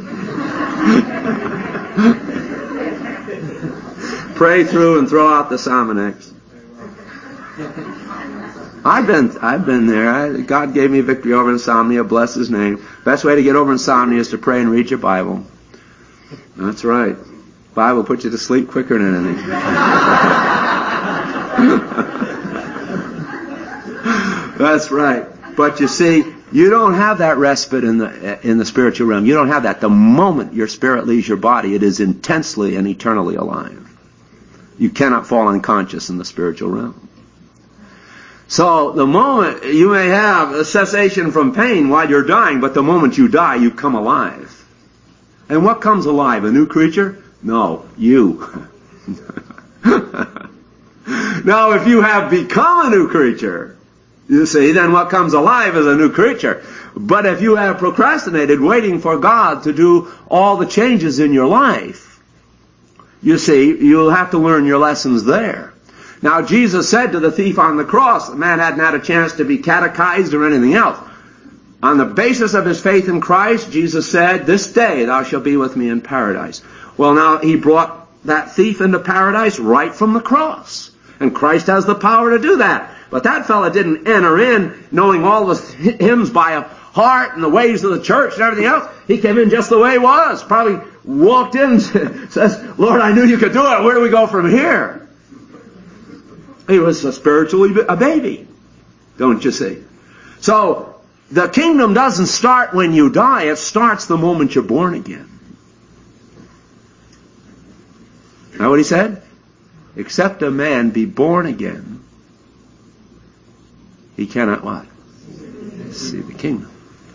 Pray through and throw out the Sominex. I've been, I've been there. I, God gave me victory over insomnia. Bless His name. Best way to get over insomnia is to pray and read your Bible. That's right. The Bible puts you to sleep quicker than anything. That's right. But you see, you don't have that respite in the in the spiritual realm. You don't have that. The moment your spirit leaves your body, it is intensely and eternally alive. You cannot fall unconscious in the spiritual realm. So the moment you may have a cessation from pain while you're dying, but the moment you die, you come alive. And what comes alive? A new creature? No, you. Now, if you have become a new creature, you see, then what comes alive is a new creature. But if you have procrastinated, waiting for God to do all the changes in your life, you see, you'll have to learn your lessons there. Now, Jesus said to the thief on the cross, the man hadn't had a chance to be catechized or anything else. On the basis of his faith in Christ, Jesus said, "This day thou shalt be with me in paradise." Well, now, he brought that thief into paradise right from the cross. And Christ has the power to do that. But that fella didn't enter in knowing all the hymns by heart and the ways of the church and everything else. He came in just the way he was. Probably walked in and says, "Lord, I knew you could do it. Where do we go from here?" He was a spiritually a baby. Don't you see? So, the kingdom doesn't start when you die. It starts the moment you're born again. Know what he said? Except a man be born again, he cannot what? See the kingdom.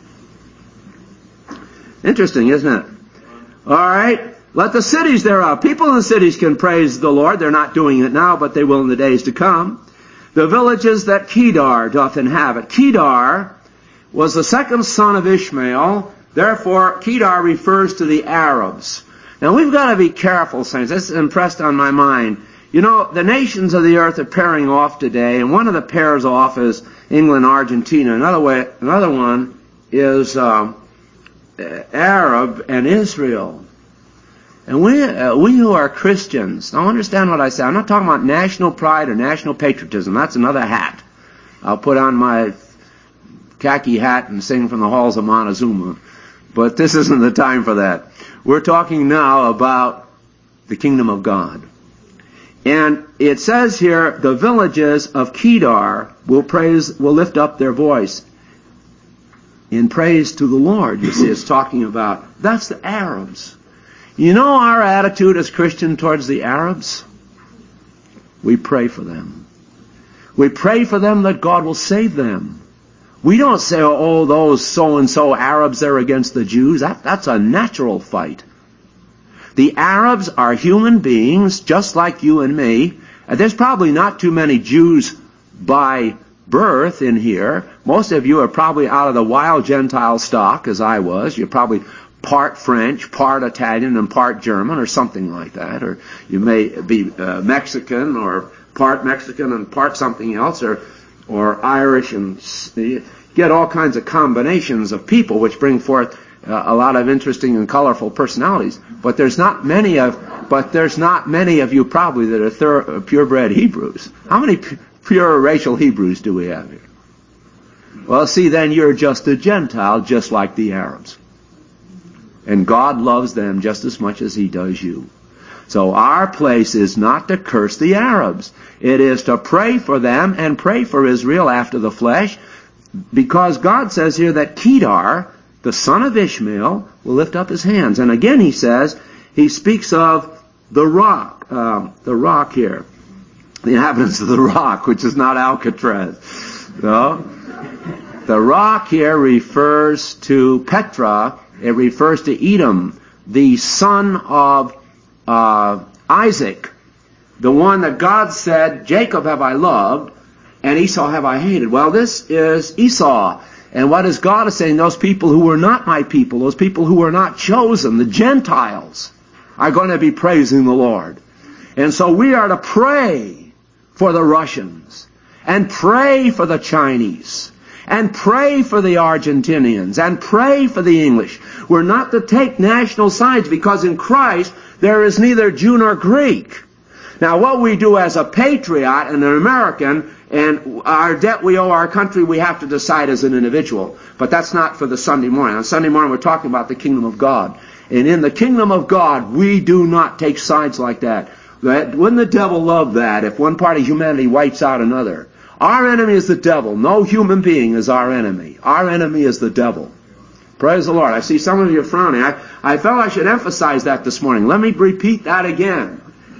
Interesting, isn't it? All right. Let the cities thereof. People in the cities can praise the Lord. They're not doing it now, but they will in the days to come. The villages that Kedar doth inhabit. Kedar was the second son of Ishmael. Therefore, Kedar refers to the Arabs. Now, we've got to be careful, saints. This is impressed on my mind. You know, the nations of the earth are pairing off today, and one of the pairs off is England, Argentina. Another way, another one is um, Arab and Israel. And we, uh, we who are Christians, now understand what I say. I'm not talking about national pride or national patriotism. That's another hat. I'll put on my khaki hat and sing from the halls of Montezuma. But this isn't the time for that. We're talking now about the kingdom of God. And it says here, the villages of Kedar will praise, will lift up their voice. in praise to the Lord. You see, it's talking about, that's the Arabs. You know our attitude as Christians towards the Arabs? We pray for them. We pray for them that God will save them. We don't say, oh, those so-and-so Arabs, they're against the Jews. That, that's a natural fight. The Arabs are human beings, just like you and me. And there's probably not too many Jews by birth in here. Most of you are probably out of the wild Gentile stock, as I was. You're probably part French, part Italian, and part German, or something like that. Or you may be uh, Mexican, or part Mexican and part something else, or or Irish, and you get all kinds of combinations of people which bring forth uh, a lot of interesting and colorful personalities. But there's not many of, but there's not many of you probably that are thir- purebred Hebrews. How many pu- pure racial Hebrews do we have here? Well, see, then you're just a Gentile, just like the Arabs. And God loves them just as much as He does you. So our place is not to curse the Arabs. It is to pray for them and pray for Israel after the flesh, because God says here that Kedar, the son of Ishmael, will lift up his hands. And again he says, he speaks of the rock, uh, the rock here, the inhabitants of the rock, which is not Alcatraz. No? The rock here refers to Petra. It refers to Edom, the son of uh, Isaac, the one that God said, Jacob have I loved, and Esau have I hated. Well, this is Esau. And what is God is saying? Those people who were not my people, those people who were not chosen, the Gentiles, are going to be praising the Lord. And so we are to pray for the Russians, and pray for the Chinese, and pray for the Argentinians, and pray for the English. We're not to take national sides, because in Christ there is neither Jew nor Greek. Now, what we do as a patriot and an American, and our debt we owe our country, we have to decide as an individual. But that's not for the Sunday morning. On Sunday morning we're talking about the kingdom of God. And in the kingdom of God, we do not take sides like that. Wouldn't the devil love that, if one part of humanity wipes out another? Our enemy is the devil. No human being is our enemy. Our enemy is the devil. Praise the Lord. I see some of you frowning. I, I felt I should emphasize that this morning. Let me repeat that again.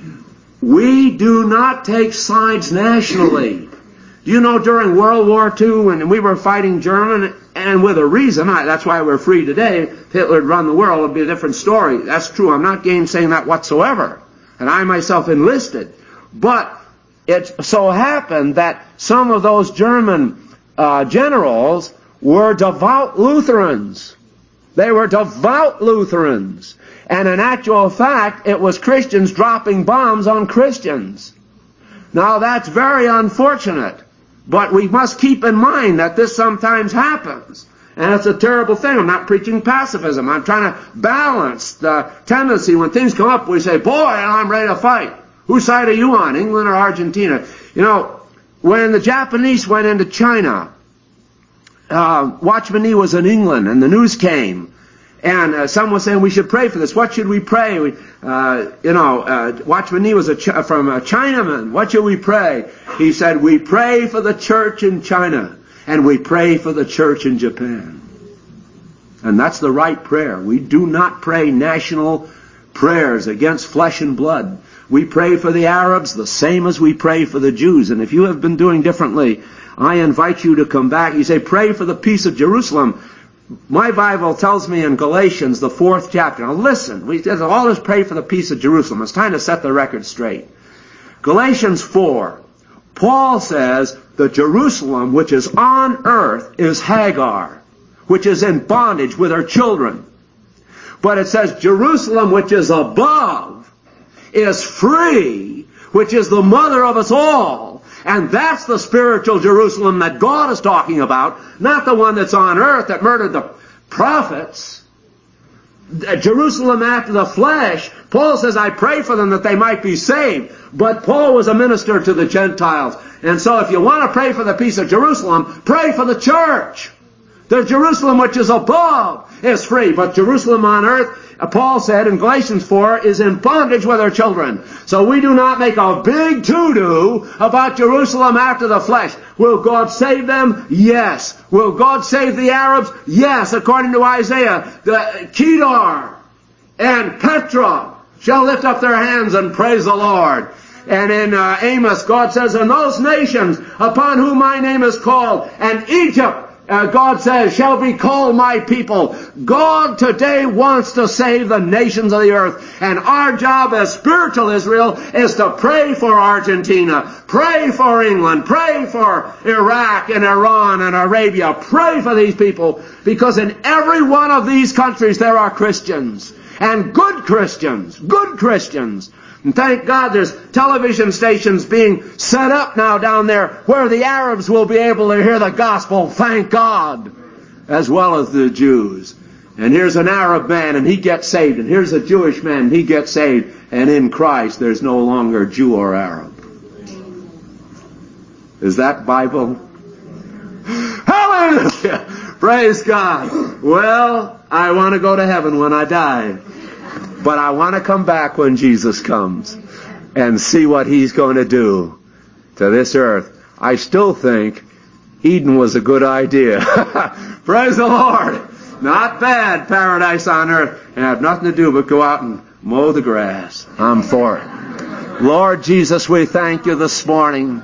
We do not take sides nationally. You know, during World War Two, when we were fighting German, and with a reason, I, that's why we're free today. If Hitler had run the world, it would be a different story. That's true. I'm not gainsaying that whatsoever. And I myself enlisted. But it so happened that some of those German uh, generals were devout Lutherans. They were devout Lutherans. And in actual fact, it was Christians dropping bombs on Christians. Now, that's very unfortunate. But we must keep in mind that this sometimes happens. And it's a terrible thing. I'm not preaching pacifism. I'm trying to balance the tendency when things come up, we say, boy, I'm ready to fight. Whose side are you on, England or Argentina? You know, when the Japanese went into China, uh, Watchman Nee was in England, and the news came. And uh, some was saying we should pray for this. What should we pray? We, uh, you know, uh, Watchman Nee was a ch- from a Chinaman. What should we pray? He said, we pray for the church in China, and we pray for the church in Japan. And that's the right prayer. We do not pray national prayers against flesh and blood. We pray for the Arabs the same as we pray for the Jews. And if you have been doing differently, I invite you to come back. You say, pray for the peace of Jerusalem. My Bible tells me in Galatians, the fourth chapter. Now listen, we all this pray for the peace of Jerusalem. It's time to set the record straight. Galatians four, Paul says, the Jerusalem which is on earth is Hagar, which is in bondage with her children. But it says, Jerusalem which is above is free, which is the mother of us all. And that's the spiritual Jerusalem that God is talking about, not the one that's on earth that murdered the prophets. Jerusalem after the flesh, Paul says, I pray for them that they might be saved. But Paul was a minister to the Gentiles. And so if you want to pray for the peace of Jerusalem, pray for the church. The Jerusalem which is above is free, but Jerusalem on earth Paul said in Galatians four, is in bondage with her children. So we do not make a big to-do about Jerusalem after the flesh. Will God save them? Yes. Will God save the Arabs? Yes. According to Isaiah, the Kedar and Petra shall lift up their hands and praise the Lord. And in uh, Amos, God says, and those nations upon whom my name is called, and Egypt, uh, God says, shall be called my people. God today wants to save the nations of the earth. And our job as spiritual Israel is to pray for Argentina, pray for England, pray for Iraq and Iran and Arabia. Pray for these people, because in every one of these countries there are Christians. And good Christians, good Christians. And thank God there's television stations being set up now down there where the Arabs will be able to hear the gospel, thank God, as well as the Jews. And here's an Arab man and he gets saved. And here's a Jewish man and he gets saved. And in Christ there's no longer Jew or Arab. Is that Bible? Hallelujah! Praise God. Well, I want to go to heaven when I die. But I want to come back when Jesus comes and see what He's going to do to this earth. I still think Eden was a good idea. Praise the Lord. Not bad, paradise on earth. And have nothing to do but go out and mow the grass. I'm for it. Lord Jesus, we thank You this morning.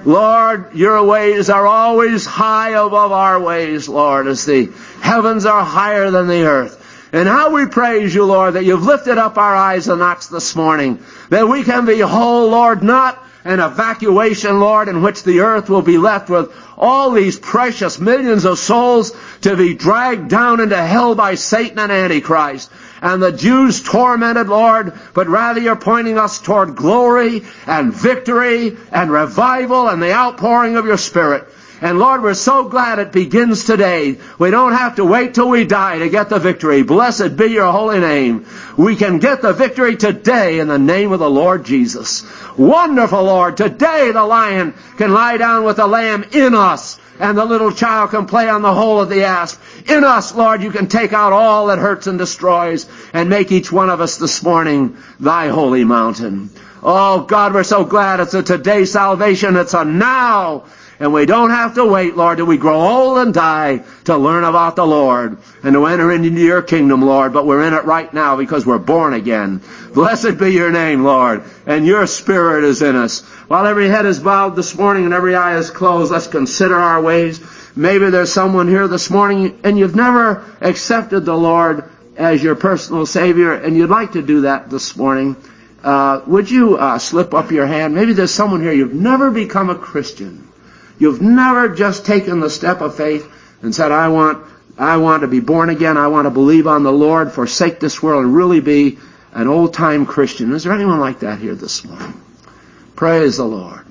Lord, Your ways are always high above our ways, Lord, as the heavens are higher than the earth. And how we praise You, Lord, that You've lifted up our eyes and knocks this morning, that we can behold, Lord, not an evacuation, Lord, in which the earth will be left with all these precious millions of souls to be dragged down into hell by Satan and Antichrist, and the Jews tormented, Lord, but rather You're pointing us toward glory and victory and revival and the outpouring of Your Spirit. And Lord, we're so glad it begins today. We don't have to wait till we die to get the victory. Blessed be Your holy name. We can get the victory today in the name of the Lord Jesus. Wonderful, Lord. Today the lion can lie down with the lamb in us, and the little child can play on the hole of the asp. In us, Lord, You can take out all that hurts and destroys and make each one of us this morning Thy holy mountain. Oh, God, we're so glad it's a today salvation. It's a now. And we don't have to wait, Lord, till we grow old and die to learn about the Lord and to enter into Your kingdom, Lord. But we're in it right now because we're born again. Blessed be Your name, Lord. And Your Spirit is in us. While every head is bowed this morning and every eye is closed, let's consider our ways. Maybe there's someone here this morning and you've never accepted the Lord as your personal Savior, and you'd like to do that this morning. Uh, would you uh, slip up your hand? Maybe there's someone here, you've never become a Christian. You've never just taken the step of faith and said, I want I want to be born again. I want to believe on the Lord, forsake this world, and really be an old-time Christian. Is there anyone like that here this morning? Praise the Lord.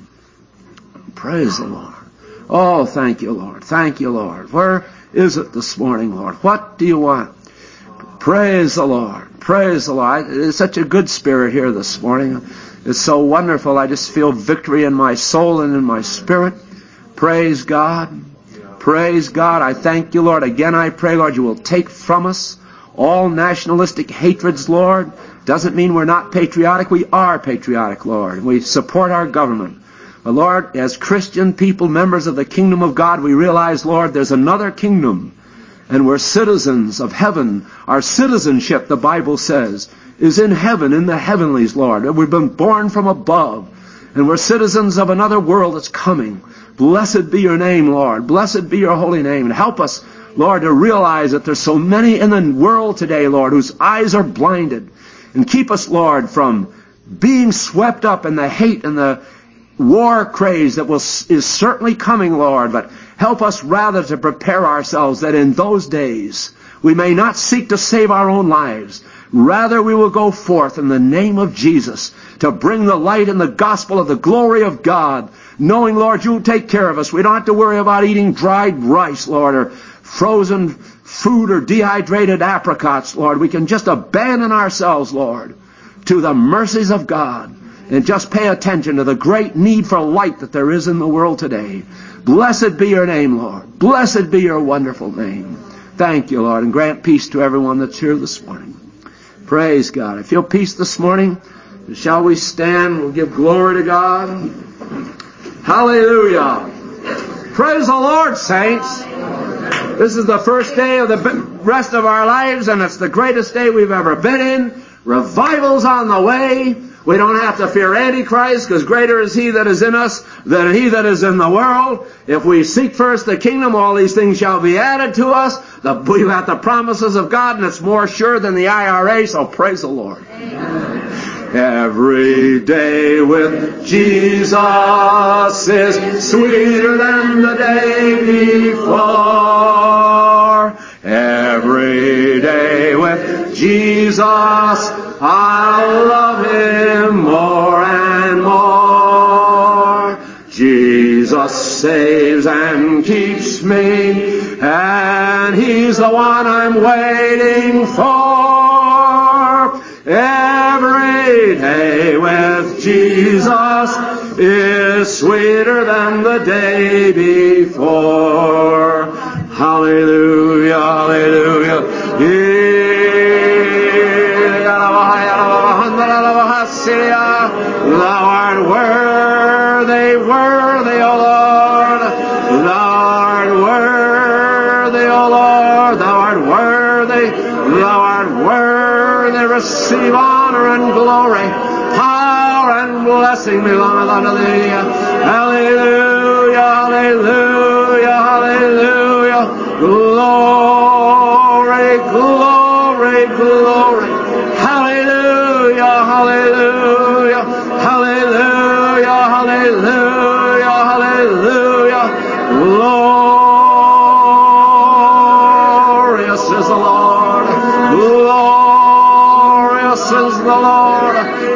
Praise the Lord. Oh, thank You, Lord. Thank You, Lord. Where is it this morning, Lord? What do You want? Praise the Lord. Praise the Lord. It's such a good spirit here this morning. It's so wonderful. I just feel victory in my soul and in my spirit. Praise God. Praise God. I thank You, Lord. Again, I pray, Lord, You will take from us all nationalistic hatreds, Lord. Doesn't mean we're not patriotic. We are patriotic, Lord. We support our government. But, Lord, as Christian people, members of the kingdom of God, we realize, Lord, there's another kingdom. And we're citizens of heaven. Our citizenship, the Bible says, is in heaven, in the heavenlies, Lord. And we've been born from above. And we're citizens of another world that's coming. Blessed be Your name, Lord. Blessed be Your holy name. And help us, Lord, to realize that there's so many in the world today, Lord, whose eyes are blinded. And keep us, Lord, from being swept up in the hate and the war craze that will, is certainly coming, Lord. But help us rather to prepare ourselves that in those days we may not seek to save our own lives. Rather, we will go forth in the name of Jesus to bring the light and the gospel of the glory of God, knowing, Lord, You'll take care of us. We don't have to worry about eating dried rice, Lord, or frozen food or dehydrated apricots, Lord. We can just abandon ourselves, Lord, to the mercies of God and just pay attention to the great need for light that there is in the world today. Blessed be Your name, Lord. Blessed be Your wonderful name. Thank You, Lord, and grant peace to everyone that's here this morning. Praise God. I feel peace this morning. Shall we stand? We'll give glory to God. Hallelujah. Praise the Lord, saints. This is the first day of the rest of our lives, and it's the greatest day we've ever been in. Revival's on the way. We don't have to fear Antichrist, because greater is He that is in us than he that is in the world. If we seek first the kingdom, all these things shall be added to us. The, we've got the promises of God, and it's more sure than the I R A, so praise the Lord. Amen. Every day with Jesus is sweeter than the day before. Every day with Jesus, I love Him more and more. Jesus saves and keeps me, and He's the one I'm waiting for. Every day with Jesus is sweeter than the day before. Hallelujah, hallelujah. Thou art worthy, worthy, O Lord. Thou art worthy, O Lord. Thou art worthy. Thou art worthy. Receive honor and glory, power and blessing belongeth unto Thee. Hallelujah, hallelujah, hallelujah. Glory, glory, glory. Hallelujah, hallelujah, hallelujah, hallelujah, hallelujah. Glorious is the Lord. Glorious is the Lord.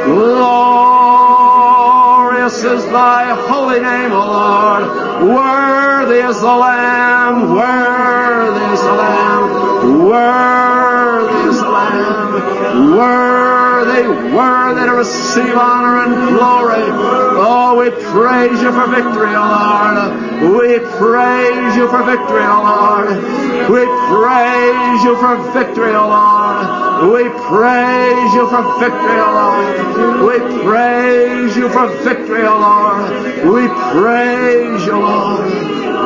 Glorious is Thy holy name, O Lord. Worthy is the Lamb. Worthy is the Lamb. Worthy is the Lamb. Worthy, worthy to receive honor and glory. Oh, we praise You for victory, O Lord. We praise You for victory, O Lord. We praise You for victory, O Lord. We praise You for victory, O Lord. We praise You for victory, O Lord. We praise You, Lord. Oh,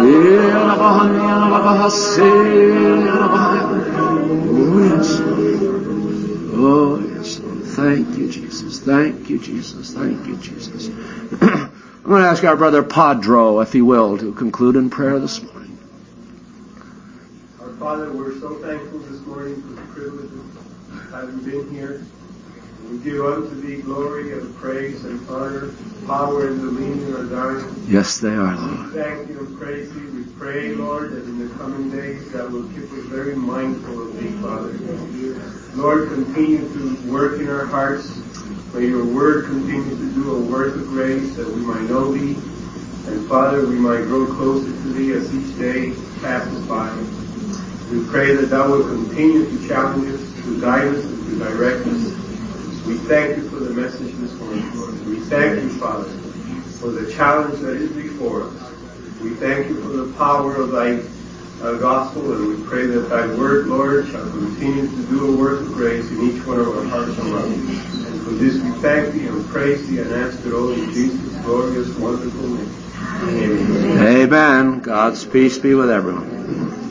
yes. Oh, yes. Thank You, Jesus. Thank You, Jesus. Thank You, Jesus. I'm going to ask our brother Padro, if he will, to conclude in prayer this morning. Our Father, we're so thankful this morning for the privilege of having been here. We give unto Thee glory and praise and honor, power and dominion are Thine. Yes, they are, Lord. We thank You and praise Thee. We pray, Lord, that in the coming days that will keep us very mindful of Thee, Father. Lord, continue to work in our hearts. May Your word continue to do a work of grace that we might know Thee. And Father, we might grow closer to Thee as each day passes by. We pray that Thou will continue to challenge us, to guide us, and to direct us. We thank You for the message this morning, Lord. We thank You, Father, for the challenge that is before us. We thank You for the power of Thy uh, gospel, and we pray that Thy word, Lord, shall continue to do a work of grace in each one of our hearts and lives. And for this we thank Thee and praise Thee and ask it all in Jesus' glorious, wonderful name. Amen. Amen. God's peace be with everyone.